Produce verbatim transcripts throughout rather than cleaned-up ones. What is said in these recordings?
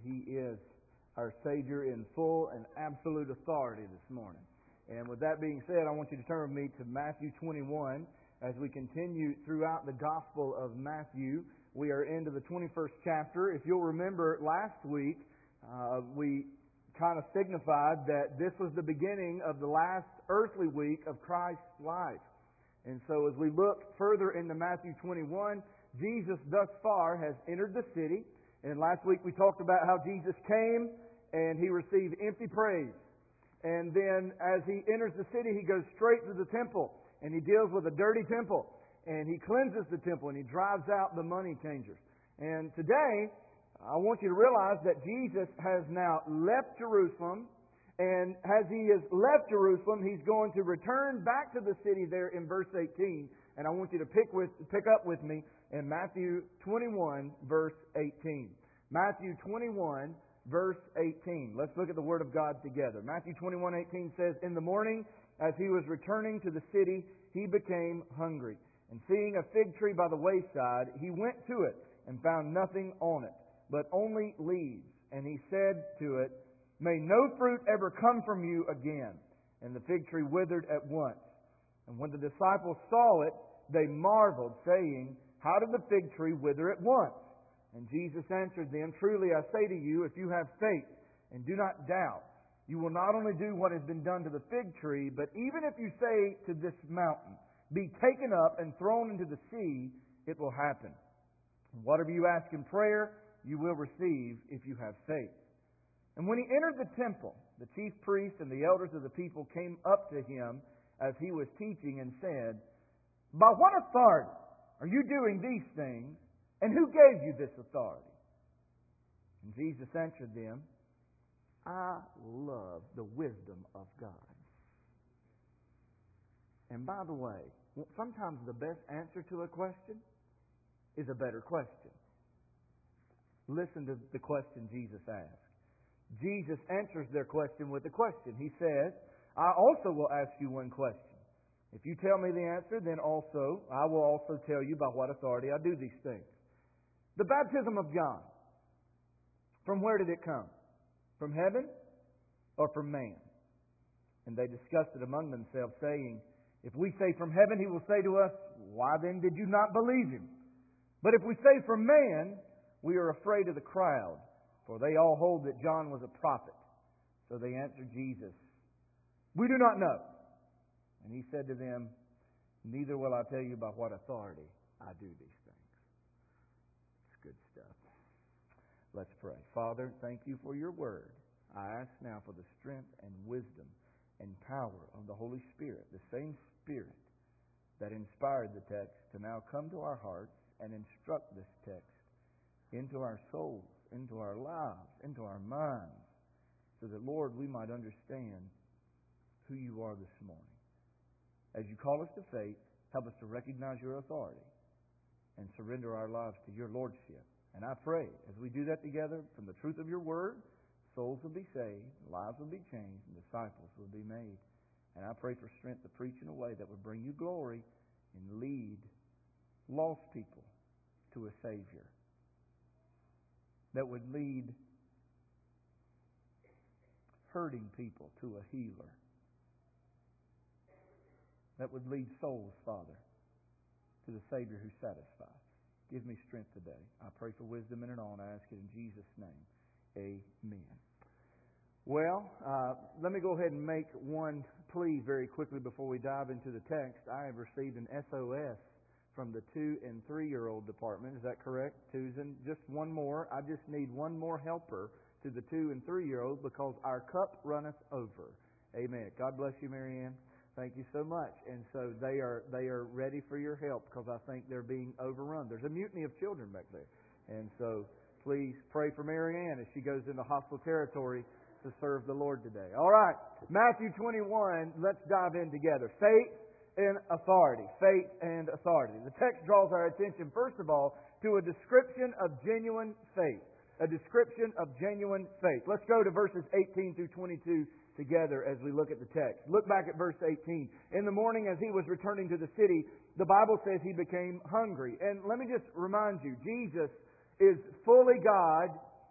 He is our Savior in full and absolute authority this morning. And with that being said, I want you to turn with me to Matthew twenty-one as we continue throughout the Gospel of Matthew. We are into the twenty-first chapter. If you'll remember, last week uh, we kind of signified that this was the beginning of the last earthly week of Christ's life. And so as we look further into Matthew twenty-one, Jesus thus far has entered the city. And last week we talked about how Jesus came and He received empty praise. And then as He enters the city, He goes straight to the temple. And He deals with a dirty temple. And He cleanses the temple and He drives out the money changers. And today, I want you to realize that Jesus has now left Jerusalem. And as He has left Jerusalem, He's going to return back to the city there in verse eighteen. And I want you to pick with pick up with me in Matthew twenty-one, verse eighteen. Matthew twenty-one, verse eighteen. Let's look at the Word of God together. Matthew twenty-one, eighteen says, "In the morning, as He was returning to the city, He became hungry. And seeing a fig tree by the wayside, He went to it and found nothing on it, but only leaves. And He said to it, 'May no fruit ever come from you again.' And the fig tree withered at once. And when the disciples saw it, they marveled, saying, 'How did the fig tree wither at once?' And Jesus answered them, 'Truly I say to you, if you have faith and do not doubt, you will not only do what has been done to the fig tree, but even if you say to this mountain, be taken up and thrown into the sea, it will happen. And whatever you ask in prayer, you will receive if you have faith.' And when He entered the temple, the chief priests and the elders of the people came up to Him as He was teaching and said, 'By what authority are you doing these things? And who gave you this authority?' And Jesus answered them, 'I love the wisdom of God.'" And by the way, sometimes the best answer to a question is a better question. Listen to the question Jesus asked. Jesus answers their question with a question. He says, "I also will ask you one question. If you tell me the answer, then also I will also tell you by what authority I do these things. The baptism of John, from where did it come? From heaven or from man?" And they discussed it among themselves, saying, "If we say from heaven, He will say to us, 'Why then did you not believe Him?' But if we say from man, we are afraid of the crowd, for they all hold that John was a prophet." So they answered Jesus, "We do not know." And He said to them, "Neither will I tell you by what authority I do these things." It's good stuff. Let's pray. Father, thank You for Your Word. I ask now for the strength and wisdom and power of the Holy Spirit, the same Spirit that inspired the text, to now come to our hearts and instruct this text into our souls, into our lives, into our minds, so that, Lord, we might understand who You are this morning. As You call us to faith, help us to recognize Your authority and surrender our lives to Your Lordship. And I pray, as we do that together, from the truth of Your Word, souls will be saved, lives will be changed, and disciples will be made. And I pray for strength to preach in a way that would bring You glory and lead lost people to a Savior. That would lead hurting people to a healer. That would lead souls, Father, to the Savior who satisfies. Give me strength today. I pray for wisdom in it all, and I ask it in Jesus' name. Amen. Well, uh, let me go ahead and make one plea very quickly before we dive into the text. I have received an S O S from the two and three-year-old department. Is that correct, Susan? Just one more. I just need one more helper to the two and three-year-olds because our cup runneth over. Amen. God bless you, Marianne. Thank you so much. And so they are they are ready for your help because I think they're being overrun. There's a mutiny of children back there. And so please pray for Marianne as she goes into hostile territory to serve the Lord today. All right, Matthew twenty-one, let's dive in together. Faith and authority. Faith and authority. The text draws our attention, first of all, to a description of genuine faith. A description of genuine faith. Let's go to verses eighteen through twenty-two together as we look at the text. Look back at verse eighteen. In the morning as He was returning to the city, the Bible says He became hungry. And let me just remind you, Jesus is fully God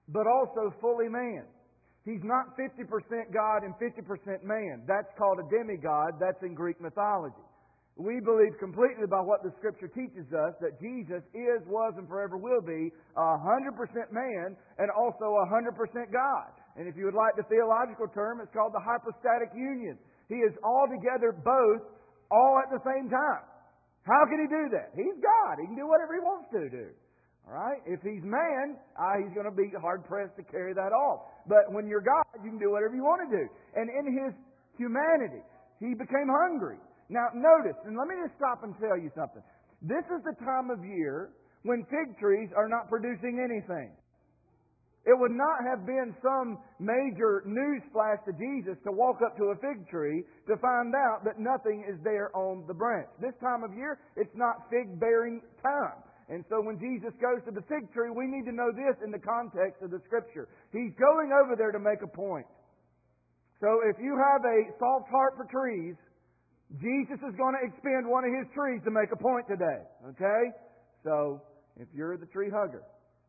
but also fully man. He's not fifty percent God and fifty percent man. That's called a demigod. That's in Greek mythology. We believe completely by what the Scripture teaches us that Jesus is, was, and forever will be one hundred percent man and also one hundred percent God. And if you would like the theological term, it's called the hypostatic union. He is altogether both, all at the same time. How can He do that? He's God. He can do whatever He wants to do. All right? If He's man, uh, He's going to be hard-pressed to carry that off. But when you're God, you can do whatever you want to do. And in His humanity, He became hungry. Now, notice, and let me just stop and tell you something. This is the time of year when fig trees are not producing anything. It would not have been some major news flash to Jesus to walk up to a fig tree to find out that nothing is there on the branch. This time of year, it's not fig-bearing time. And so when Jesus goes to the fig tree, we need to know this in the context of the Scripture. He's going over there to make a point. So if you have a soft heart for trees, Jesus is going to expend one of His trees to make a point today. Okay? So, if you're the tree hugger,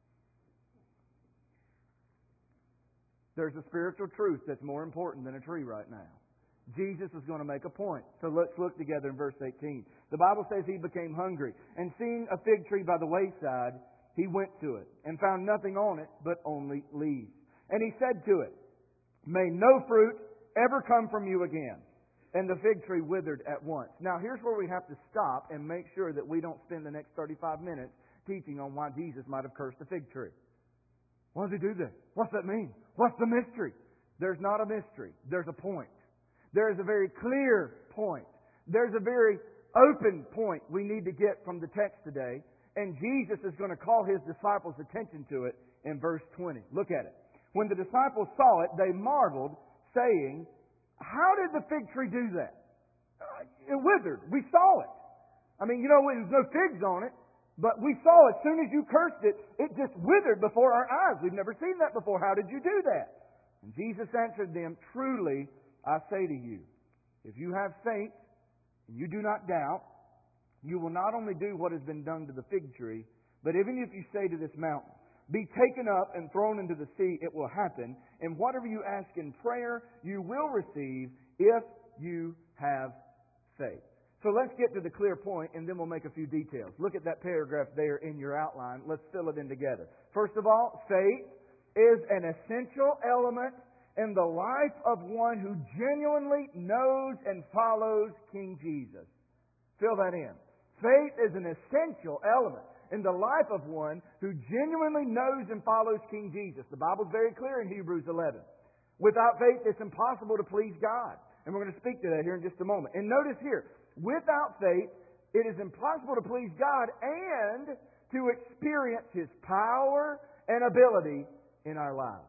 there's a spiritual truth that's more important than a tree right now. Jesus is going to make a point. So let's look together in verse eighteen. The Bible says He became hungry, and seeing a fig tree by the wayside, He went to it, and found nothing on it but only leaves. And He said to it, "May no fruit ever come from you again." And the fig tree withered at once. Now, here's where we have to stop and make sure that we don't spend the next thirty-five minutes teaching on why Jesus might have cursed the fig tree. Why does He do that? What's that mean? What's the mystery? There's not a mystery. There's a point. There is a very clear point. There's a very open point we need to get from the text today. And Jesus is going to call His disciples' attention to it in verse twenty. Look at it. When the disciples saw it, they marveled, saying, "How did the fig tree do that?" Uh, it withered. We saw it. I mean, you know, there's no figs on it, but we saw it. As soon as you cursed it, it just withered before our eyes. We've never seen that before. How did you do that? And Jesus answered them, "Truly, I say to you, if you have faith and you do not doubt, you will not only do what has been done to the fig tree, but even if you say to this mountain, 'Be taken up and thrown into the sea,' it will happen. And whatever you ask in prayer, you will receive if you have faith." So let's get to the clear point, and then we'll make a few details. Look at that paragraph there in your outline. Let's fill it in together. First of all, faith is an essential element in the life of one who genuinely knows and follows King Jesus. Fill that in. Faith is an essential element in the life of one who genuinely knows and follows King Jesus. The Bible's very clear in Hebrews eleven. Without faith, it's impossible to please God. And we're going to speak to that here in just a moment. And notice here, without faith, it is impossible to please God and to experience His power and ability in our lives.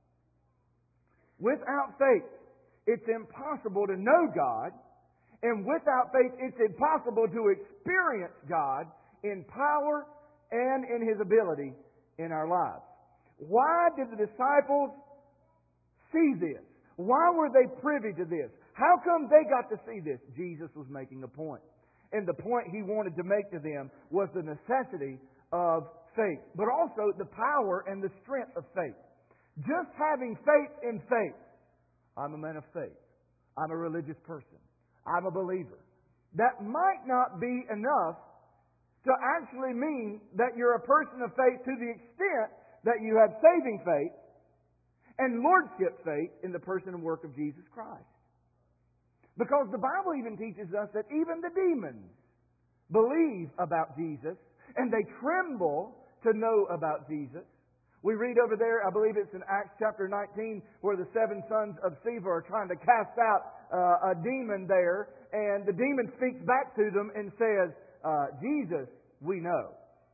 Without faith, it's impossible to know God. And without faith, it's impossible to experience God in power and in His ability in our lives. Why did the disciples see this? Why were they privy to this? How come they got to see this? Jesus was making a point. And the point He wanted to make to them was the necessity of faith, but also the power and the strength of faith. Just having faith in faith. I'm a man of faith. I'm a religious person. I'm a believer. That might not be enough to actually mean that you're a person of faith to the extent that you have saving faith and lordship faith in the person and work of Jesus Christ. Because the Bible even teaches us that even the demons believe about Jesus and they tremble to know about Jesus. We read over there, I believe it's in Acts chapter nineteen, where the seven sons of Sceva are trying to cast out uh, a demon there, and the demon speaks back to them and says, uh, Jesus, we know.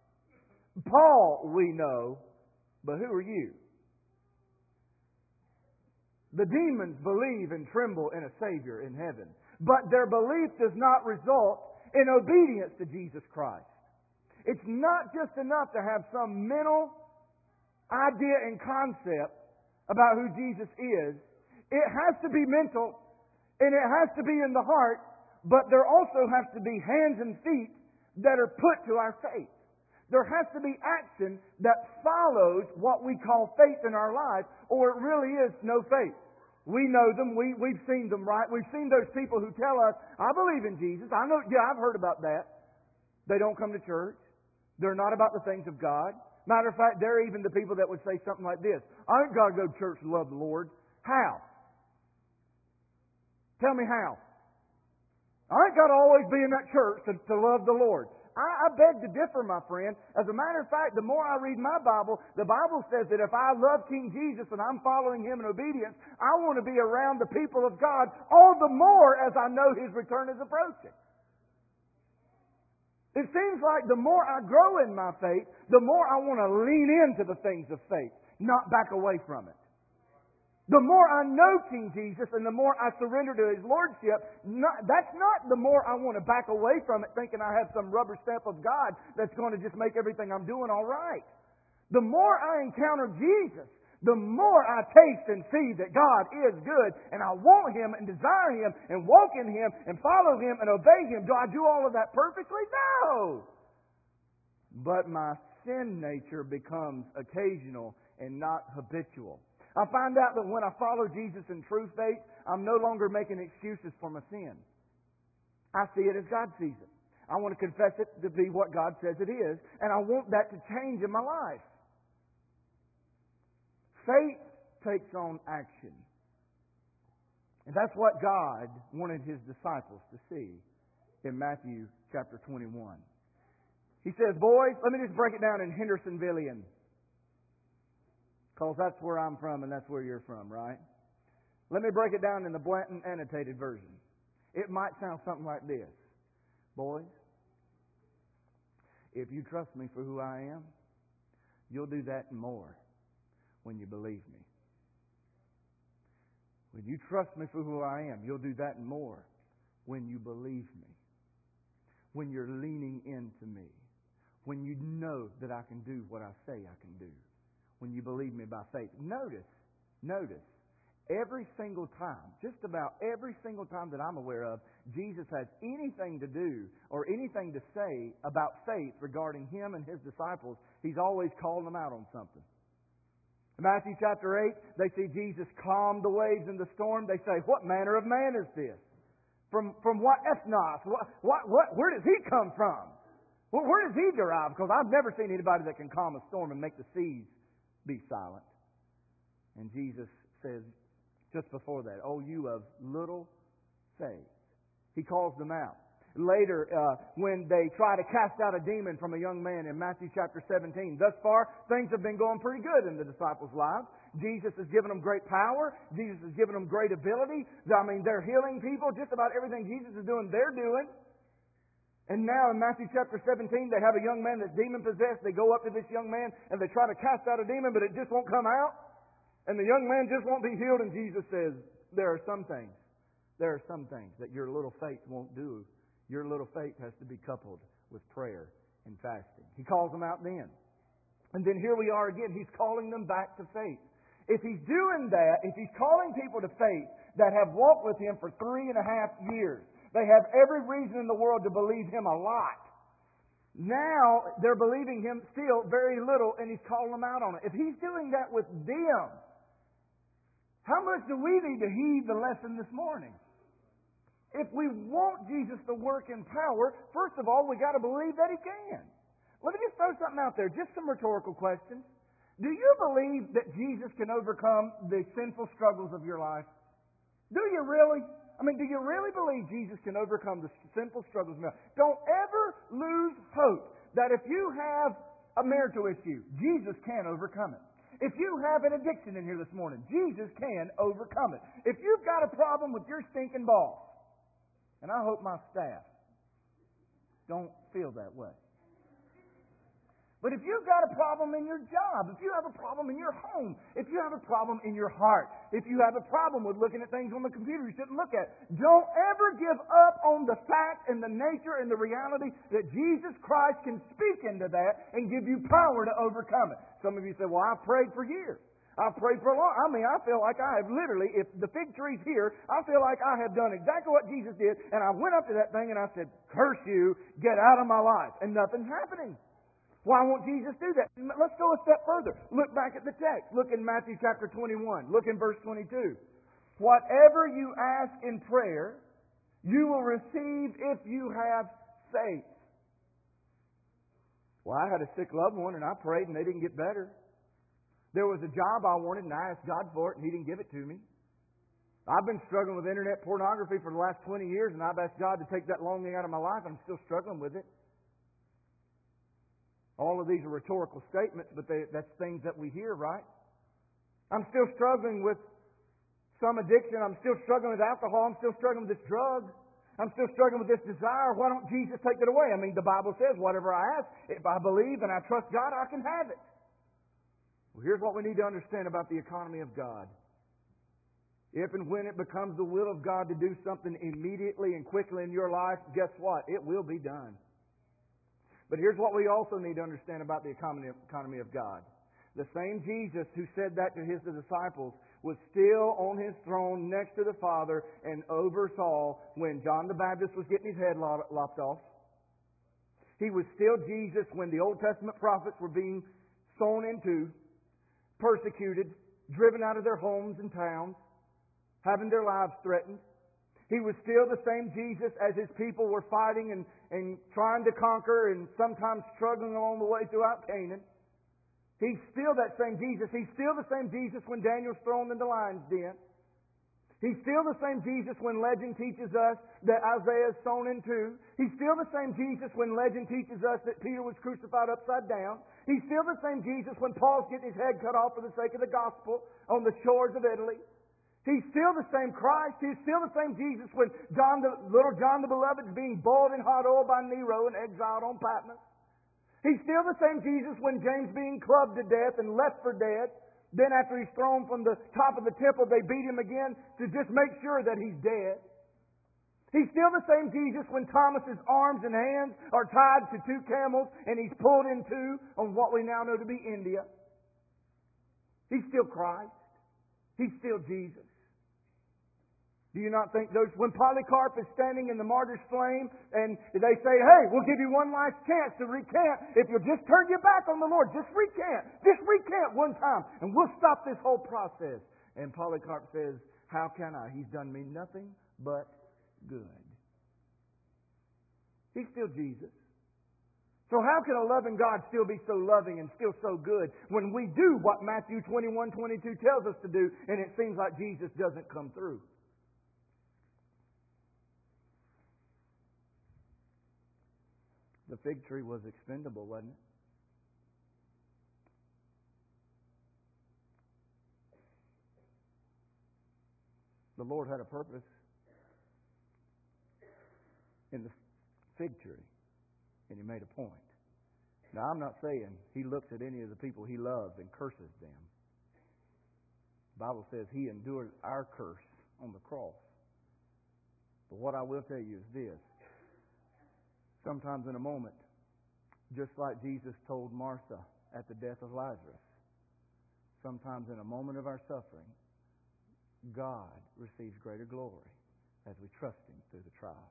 Paul, we know, but who are you? The demons believe and tremble in a Savior in heaven, but their belief does not result in obedience to Jesus Christ. It's not just enough to have some mental idea and concept about who Jesus is. It has to be mental and it has to be in the heart, but there also has to be hands and feet that are put to our faith. There has to be action that follows what we call faith in our life, or it really is no faith. We know them. We, we've seen them, right? We've seen those people who tell us, I believe in Jesus. I know, yeah, I've heard about that. They don't come to church. They're not about the things of God. Matter of fact, they're even the people that would say something like this. I ain't got to go to church to love the Lord. How? Tell me how. I ain't got to always be in that church to, to love the Lord. I, I beg to differ, my friend. As a matter of fact, the more I read my Bible, the Bible says that if I love King Jesus and I'm following Him in obedience, I want to be around the people of God all the more as I know His return is approaching. It seems like the more I grow in my faith, the more I want to lean into the things of faith, not back away from it. The more I know King Jesus and the more I surrender to His Lordship, not, that's not the more I want to back away from it thinking I have some rubber stamp of God that's going to just make everything I'm doing all right. The more I encounter Jesus, the more I taste and see that God is good and I want Him and desire Him and walk in Him and follow Him and obey Him. Do I do all of that perfectly? No! But my sin nature becomes occasional and not habitual. I find out that when I follow Jesus in true faith, I'm no longer making excuses for my sin. I see it as God sees it. I want to confess it to be what God says it is, and I want that to change in my life. Faith takes on action. And that's what God wanted His disciples to see in Matthew chapter twenty-one. He says, boys, let me just break it down in Hendersonvillian. Because that's where I'm from and that's where you're from, right? Let me break it down in the Blanton annotated version. It might sound something like this. Boys, if you trust me for who I am, you'll do that and more when you believe me. When you trust me for who I am, you'll do that and more when you believe me. When you're leaning into me. When you know that I can do what I say I can do. When you believe me by faith. Notice, notice, every single time, just about every single time that I'm aware of, Jesus has anything to do or anything to say about faith regarding Him and His disciples, He's always calling them out on something. In Matthew chapter eight, they see Jesus calm the waves in the storm. They say, what manner of man is this? From, from what ethnos? What, what, what, where does he come from? Well, where does he derive? Because I've never seen anybody that can calm a storm and make the seas be silent. And Jesus says just before that, oh, you of little faith. He calls them out. Later, uh, when they try to cast out a demon from a young man in Matthew chapter seventeen. Thus far, things have been going pretty good in the disciples' lives. Jesus has given them great power. Jesus has given them great ability. I mean, they're healing people. Just about everything Jesus is doing, they're doing. And now in Matthew chapter seventeen, they have a young man that's demon-possessed. They go up to this young man and they try to cast out a demon, but it just won't come out. And the young man just won't be healed. And Jesus says, there are some things, there are some things that your little faith won't do. Your little faith has to be coupled with prayer and fasting. He calls them out then. And then here we are again. He's calling them back to faith. If He's doing that, if He's calling people to faith that have walked with Him for three and a half years, they have every reason in the world to believe Him a lot. Now they're believing Him still very little, and He's calling them out on it. If He's doing that with them, how much do we need to heed the lesson this morning? If we want Jesus to work in power, first of all, we got to believe that He can. Let me just throw something out there, just some rhetorical questions. Do you believe that Jesus can overcome the sinful struggles of your life? Do you really? I mean, do you really believe Jesus can overcome the sinful struggles of your life? Don't ever lose hope that if you have a marital issue, Jesus can overcome it. If you have an addiction in here this morning, Jesus can overcome it. If you've got a problem with your stinking boss, and I hope my staff don't feel that way. But if you've got a problem in your job, if you have a problem in your home, if you have a problem in your heart, if you have a problem with looking at things on the computer you shouldn't look at, don't ever give up on the fact and the nature and the reality that Jesus Christ can speak into that and give you power to overcome it. Some of you say, well, I've prayed for years. I've prayed for a long I mean, I feel like I have literally, if the fig tree's here, I feel like I have done exactly what Jesus did, and I went up to that thing and I said, curse you, get out of my life. And nothing's happening. Why won't Jesus do that? Let's go a step further. Look back at the text. Look in Matthew chapter twenty-one. Look in verse twenty-two. Whatever you ask in prayer, you will receive if you have faith. Well, I had a sick loved one and I prayed and they didn't get better. There was a job I wanted and I asked God for it and He didn't give it to me. I've been struggling with internet pornography for the last twenty years and I've asked God to take that longing out of my life and I'm still struggling with it. All of these are rhetorical statements, but they, that's things that we hear, right? I'm still struggling with some addiction. I'm still struggling with alcohol. I'm still struggling with this drug. I'm still struggling with this desire. Why don't Jesus take it away? I mean, the Bible says, whatever I ask, if I believe and I trust God, I can have it. Well, here's what we need to understand about the economy of God. If and when it becomes the will of God to do something immediately and quickly in your life, guess what? It will be done. But here's what we also need to understand about the economy of God. The same Jesus who said that to His disciples was still on His throne next to the Father and oversaw when John the Baptist was getting his head lopped off. He was still Jesus when the Old Testament prophets were being sown into, persecuted, driven out of their homes and towns, having their lives threatened. He was still the same Jesus as His people were fighting and, and trying to conquer and sometimes struggling along the way throughout Canaan. He's still that same Jesus. He's still the same Jesus when Daniel's thrown in the lion's den. He's still the same Jesus when legend teaches us that Isaiah is sown into. He's still the same Jesus when legend teaches us that Peter was crucified upside down. He's still the same Jesus when Paul's getting his head cut off for the sake of the gospel on the shores of Italy. He's still the same Christ. He's still the same Jesus when John the, little John the Beloved is being boiled in hot oil by Nero and exiled on Patmos. He's still the same Jesus when James being clubbed to death and left for dead. Then after he's thrown from the top of the temple, they beat him again to just make sure that he's dead. He's still the same Jesus when Thomas's arms and hands are tied to two camels and he's pulled in two on what we now know to be India. He's still Christ. He's still Jesus. Do you not think those, when Polycarp is standing in the martyr's flame and they say, hey, we'll give you one last chance to recant. If you'll just turn your back on the Lord, just recant. Just recant one time and we'll stop this whole process. And Polycarp says, how can I? He's done me nothing but good. He's still Jesus. So how can a loving God still be so loving and still so good when we do what Matthew twenty-one twenty-two tells us to do and it seems like Jesus doesn't come through? The fig tree was expendable, wasn't it? The Lord had a purpose in the fig tree, and He made a point. Now, I'm not saying He looks at any of the people He loves and curses them. The Bible says He endured our curse on the cross. But what I will tell you is this. Sometimes in a moment, just like Jesus told Martha at the death of Lazarus, sometimes in a moment of our suffering, God receives greater glory as we trust Him through the trial.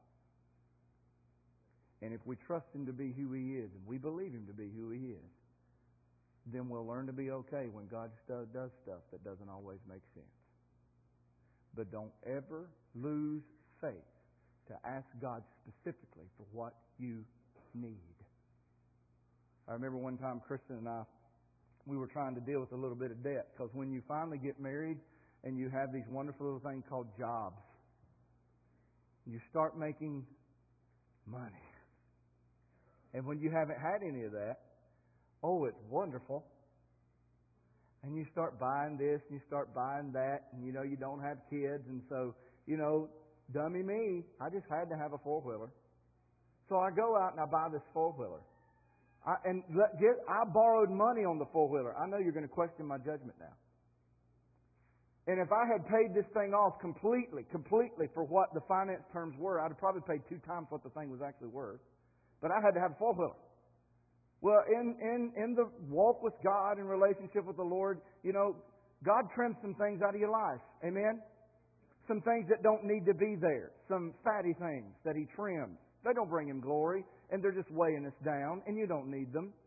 And if we trust Him to be who He is, and we believe Him to be who He is, then we'll learn to be okay when God does stuff that doesn't always make sense. But don't ever lose faith to ask God specifically for what you need. I remember one time Kristen and I, we were trying to deal with a little bit of debt, because when you finally get married and you have these wonderful little things called jobs, you start making money. And when you haven't had any of that, oh, it's wonderful. And you start buying this and you start buying that, and you know you don't have kids, and so, you know, dummy me, I just had to have a four-wheeler. So I go out and I buy this four-wheeler. I, and let, get, I borrowed money on the four-wheeler. I know you're going to question my judgment now. And if I had paid this thing off completely, completely for what the finance terms were, I'd have probably paid two times what the thing was actually worth. But I had to have a four-wheeler. Well, in, in, in the walk with God and relationship with the Lord, you know, God trims some things out of your life. Amen? Some things that don't need to be there. Some fatty things that He trims. They don't bring Him glory, and they're just weighing us down, and you don't need them.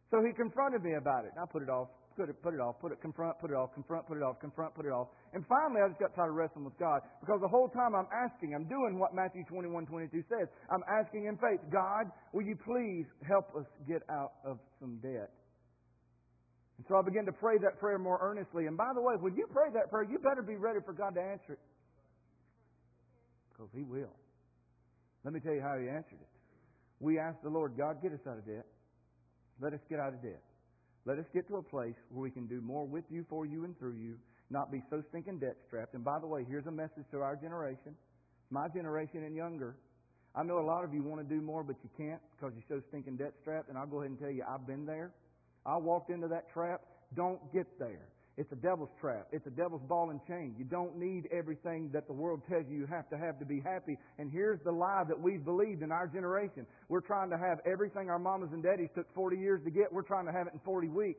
So he confronted me about it. And I put it off, put it, put it off, put it, confront, put it off, confront, put it off, confront, put it off. And finally, I just got tired of wrestling with God because the whole time I'm asking, I'm doing what Matthew twenty-one twenty-two says. I'm asking in faith, God, will you please help us get out of some debt? And so I began to pray that prayer more earnestly. And by the way, when you pray that prayer, you better be ready for God to answer it. Because He will. Let me tell you how He answered it. We asked the Lord, God, get us out of debt. Let us get out of debt. Let us get to a place where we can do more with You, for You, and through You, not be so stinking debt-strapped. And by the way, here's a message to our generation, my generation and younger. I know a lot of you want to do more, but you can't because you're so stinking debt-strapped. And I'll go ahead and tell you, I've been there. I walked into that trap. Don't get there. It's a devil's trap. It's a devil's ball and chain. You don't need everything that the world tells you you have to have to be happy. And here's the lie that we've believed in our generation. We're trying to have everything our mamas and daddies took forty years to get. We're trying to have it in forty weeks.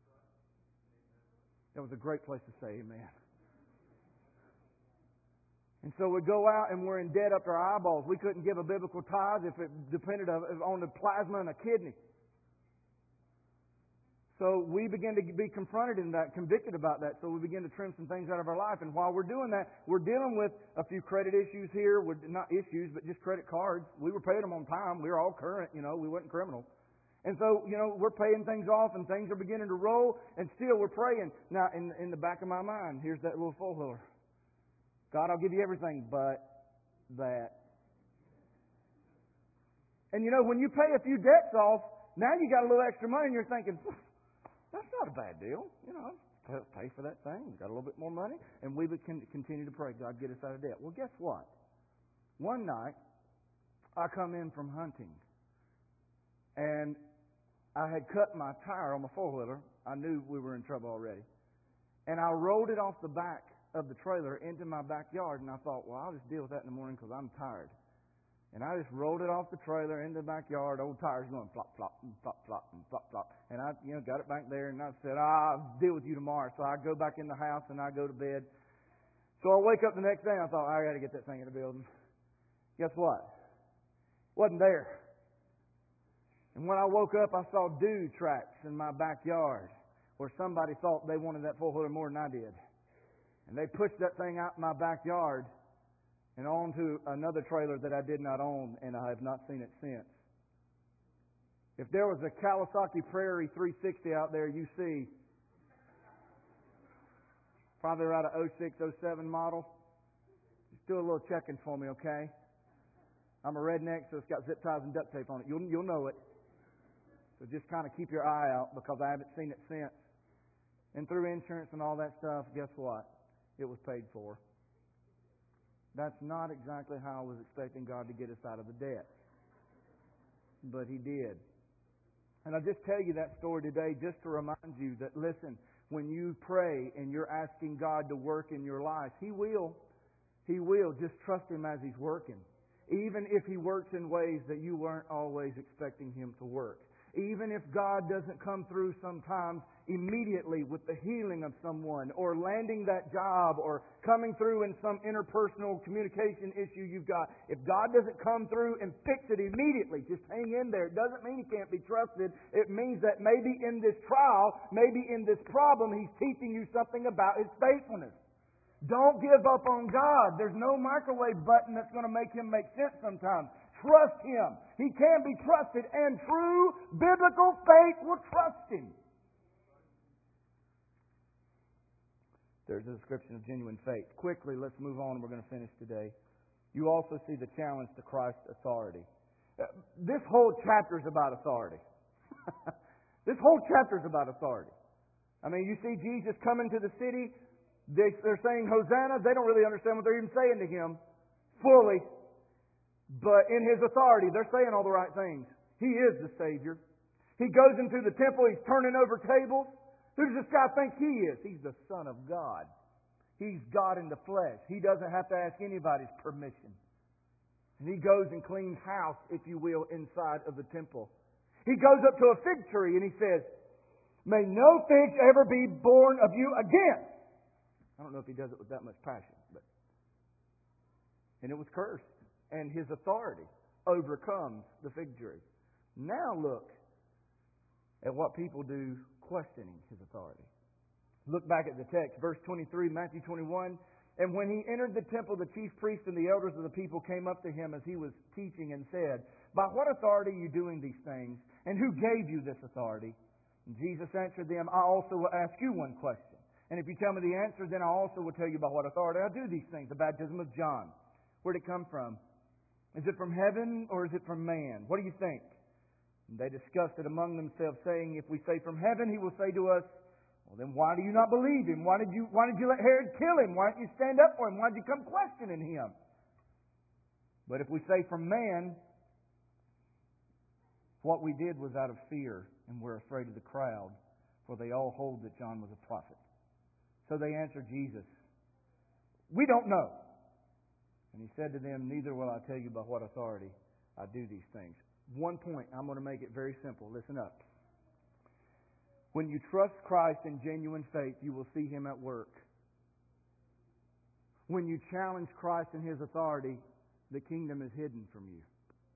That was a great place to say amen. And so we go out and we're in debt up to our eyeballs. We couldn't give a biblical tithe if it depended on the plasma in a kidney. So we begin to be confronted in that, convicted about that. So we begin to trim some things out of our life. And while we're doing that, we're dealing with a few credit issues here. We're not issues, but just credit cards. We were paying them on time. We were all current, you know. We weren't criminals. And so, you know, we're paying things off and things are beginning to roll. And still we're praying. Now, in, in the back of my mind, here's that little four-wheeler. God, I'll give You everything but that. And, you know, when you pay a few debts off, now you got a little extra money and you're thinking, that's not a bad deal. You know, pay for that thing. We've got a little bit more money. And we would continue to pray, God, get us out of debt. Well, guess what? One night, I come in from hunting. And I had cut my tire on my four-wheeler. I knew we were in trouble already. And I rolled it off the back of the trailer into my backyard. And I thought, well, I'll just deal with that in the morning because I'm tired. And I just rolled it off the trailer into the backyard. Old tires going flop, flop, and flop, flop, and flop, flop. And I, you know, got it back there. And I said, ah, I'll deal with you tomorrow. So I go back in the house and I go to bed. So I wake up the next day and I thought, I got to get that thing in the building. Guess what? Wasn't there. And when I woke up, I saw dew tracks in my backyard where somebody thought they wanted that four-wheeler more than I did. And they pushed that thing out in my backyard and onto another trailer that I did not own, and I have not seen it since. If there was a Kawasaki Prairie three sixty out there, you see, probably around an oh six, oh seven model, just do a little checking for me, okay? I'm a redneck, so it's got zip ties and duct tape on it. You'll, you'll know it. So just kind of keep your eye out because I haven't seen it since. And through insurance and all that stuff, guess what? It was paid for. That's not exactly how I was expecting God to get us out of the debt. But He did. And I just tell you that story today just to remind you that, listen, when you pray and you're asking God to work in your life, He will. He will. Just trust Him as He's working. Even if He works in ways that you weren't always expecting Him to work. Even if God doesn't come through sometimes immediately with the healing of someone or landing that job or coming through in some interpersonal communication issue you've got. If God doesn't come through and fix it immediately, just hang in there. It doesn't mean He can't be trusted. It means that maybe in this trial, maybe in this problem, He's teaching you something about His faithfulness. Don't give up on God. There's no microwave button that's going to make Him make sense sometimes. Trust Him. He can be trusted, and true biblical faith will trust Him. There's a description of genuine faith. Quickly, let's move on. We're going to finish today. You also see the challenge to Christ's authority. This whole chapter is about authority. This whole chapter is about authority. I mean, you see Jesus coming to the city. They, they're saying Hosanna. They don't really understand what they're even saying to Him fully. But in His authority, they're saying all the right things. He is the Savior. He goes into the temple. He's turning over tables. Who does this guy think He is? He's the Son of God. He's God in the flesh. He doesn't have to ask anybody's permission. And He goes and cleans house, if you will, inside of the temple. He goes up to a fig tree and He says, "May no figs ever be born of you again." I don't know if He does it with that much passion, but and it was cursed. And His authority overcomes the fig tree. Now look at what people do questioning His authority. Look back at the text, verse twenty-three, Matthew twenty-one. And when He entered the temple, the chief priests and the elders of the people came up to Him as He was teaching and said, "By what authority are you doing these things? And who gave you this authority?" And Jesus answered them, "I also will ask you one question. And if you tell me the answer, then I also will tell you by what authority I do these things." The baptism of John. Where did it come from? Is it from heaven or is it from man? What do you think? And they discussed it among themselves, saying, "If we say from heaven, He will say to us, well, then why do you not believe Him? Why did you Why did you let Herod kill Him? Why didn't you stand up for Him? Why did you come questioning Him?" But if we say from man, what we did was out of fear, and we're afraid of the crowd, for they all hold that John was a prophet. So they answered Jesus, "We don't know." And He said to them, "Neither will I tell you by what authority I do these things." One point, I'm going to make it very simple. Listen up. When you trust Christ in genuine faith, you will see Him at work. When you challenge Christ in His authority, the kingdom is hidden from you.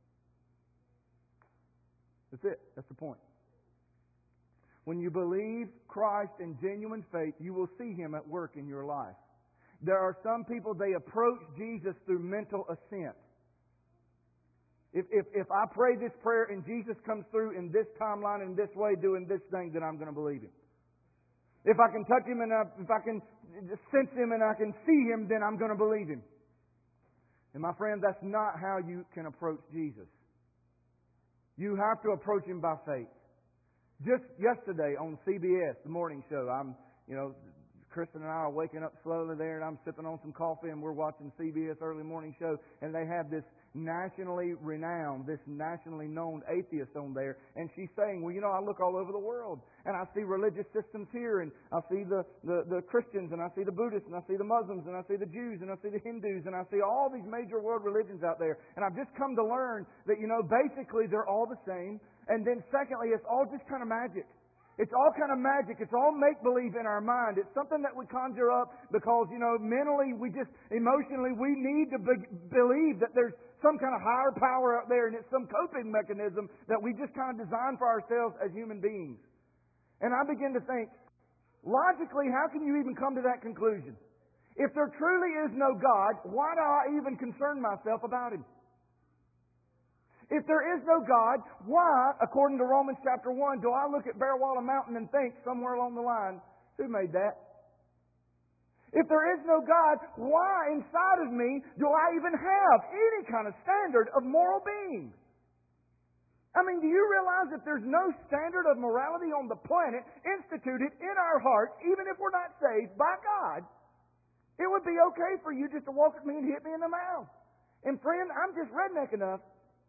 That's it. That's the point. When you believe Christ in genuine faith, you will see Him at work in your life. There are some people, they approach Jesus through mental assent. If, if, if I pray this prayer and Jesus comes through in this timeline, in this way, doing this thing, then I'm going to believe Him. If I can touch Him and I, if I can sense Him and I can see Him, then I'm going to believe Him. And my friend, that's not how you can approach Jesus. You have to approach Him by faith. Just yesterday on C B S, the morning show, I'm, you know, Kristen and I are waking up slowly there, and I'm sipping on some coffee, and we're watching C B S early morning show, and they have this nationally renowned, this nationally known atheist on there, and she's saying, "Well, you know, I look all over the world, and I see religious systems here, and I see the, the, the Christians, and I see the Buddhists, and I see the Muslims, and I see the Jews, and I see the Hindus, and I see all these major world religions out there, and I've just come to learn that, you know, basically they're all the same, and then secondly, it's all just kind of magic. It's all kind of magic. It's all make-believe in our mind. It's something that we conjure up because, you know, mentally, we just, emotionally, we need to be- believe that there's some kind of higher power out there and it's some coping mechanism that we just kind of design for ourselves as human beings." And I begin to think, logically, how can you even come to that conclusion? If there truly is no God, why do I even concern myself about Him? If there is no God, why, according to Romans chapter one, do I look at Bearwalla Mountain and think somewhere along the line, who made that? If there is no God, why inside of me do I even have any kind of standard of moral being? I mean, do you realize that there's no standard of morality on the planet instituted in our hearts, even if we're not saved by God? It would be okay for you just to walk at me and hit me in the mouth. And friend, I'm just redneck enough.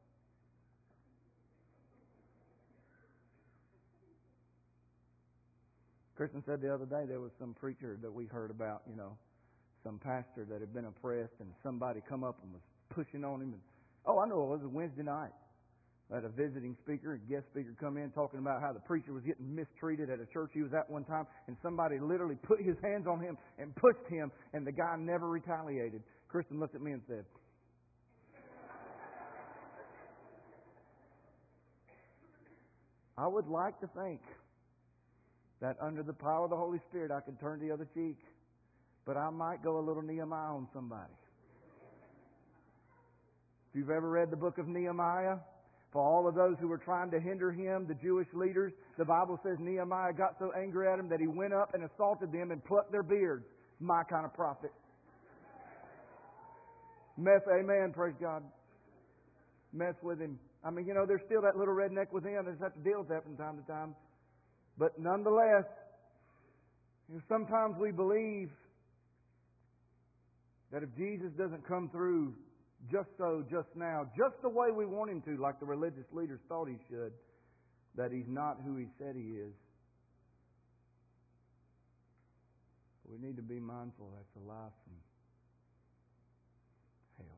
Kristen said the other day there was some preacher that we heard about, you know, some pastor that had been oppressed and somebody come up and was pushing on him. And oh, I know it was a Wednesday night. I had a visiting speaker, a guest speaker come in talking about how the preacher was getting mistreated at a church he was at one time, and somebody literally put his hands on him and pushed him, and the guy never retaliated. Kristen looked at me and said, "I would like to think that under the power of the Holy Spirit I could turn the other cheek. But I might go a little Nehemiah on somebody." If you've ever read the book of Nehemiah, for all of those who were trying to hinder him, the Jewish leaders, the Bible says Nehemiah got so angry at them that he went up and assaulted them and plucked their beards. My kind of prophet. Mess, amen, praise God. Mess with him. I mean, you know, there's still that little redneck within. They just have to deal with that from time to time. But nonetheless, you know, sometimes we believe that if Jesus doesn't come through just so, just now, just the way we want Him to, like the religious leaders thought He should, that He's not who He said He is. We need to be mindful that's a lie from hell.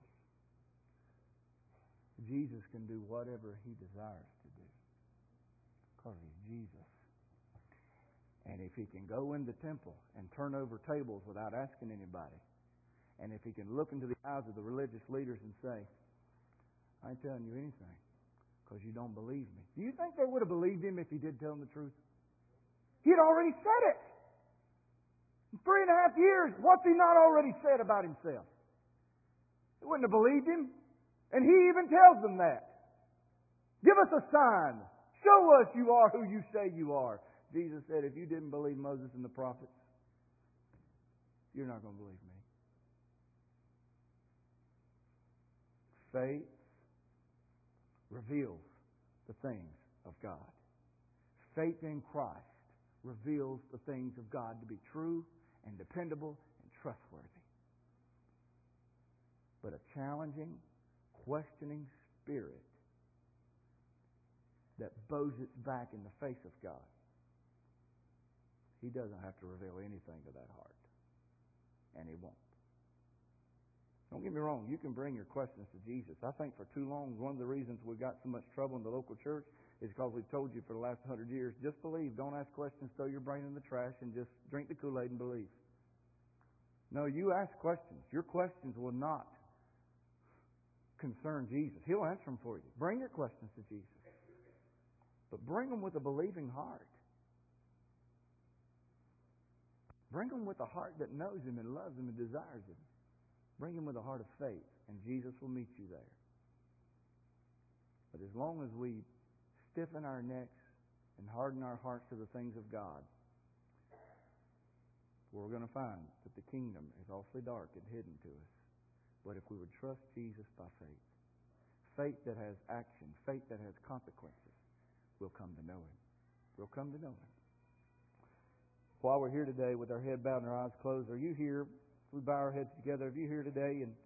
Jesus can do whatever He desires to do because He's Jesus. And if He can go in the temple and turn over tables without asking anybody, and if He can look into the eyes of the religious leaders and say, "I ain't telling you anything, Because you don't believe me. Do you think they would have believed him if he did tell them the truth? He had already said it. In three and a half years, what's he not already said about himself? They wouldn't have believed him. And he even tells them that. Give us a sign. Show us you are who you say you are. Jesus said, if you didn't believe Moses and the prophets, you're not going to believe me. Faith reveals the things of God. Faith in Christ reveals the things of God to be true and dependable and trustworthy. But a challenging, questioning spirit that bows its back in the face of God, He doesn't have to reveal anything to that heart. And He won't. Don't get me wrong, you can bring your questions to Jesus. I think for too long, one of the reasons we got so much trouble in the local church is because we've told you for the last hundred years, just believe, don't ask questions, throw your brain in the trash, and just drink the Kool-Aid and believe. No, you ask questions. Your questions will not concern Jesus. He'll answer them for you. Bring your questions to Jesus. But bring them with a believing heart. Bring them with a heart that knows Him and loves Him and desires Him. Bring Him with a heart of faith, and Jesus will meet you there. But as long as we stiffen our necks and harden our hearts to the things of God, we're going to find that the kingdom is awfully dark and hidden to us. But if we would trust Jesus by faith, faith that has action, faith that has consequences, we'll come to know Him. We'll come to know Him. While we're here today with our head bowed and our eyes closed, are you here? We bow our heads together. If you're here today and